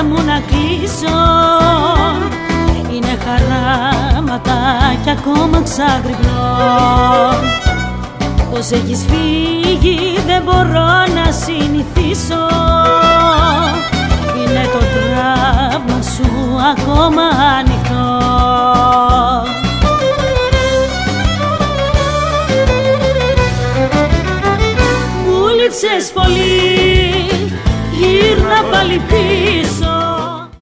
μάτια μου να κλείσω. Είναι χαράματα κι ακόμα ξαγρυπνώ. Πως έχεις φύγει δεν μπορώ να συνηθίσω. Είναι το τραύμα σου ακόμα ανοιχτό. Μου λείψες πολύ, γύρνα πάλι πίσω.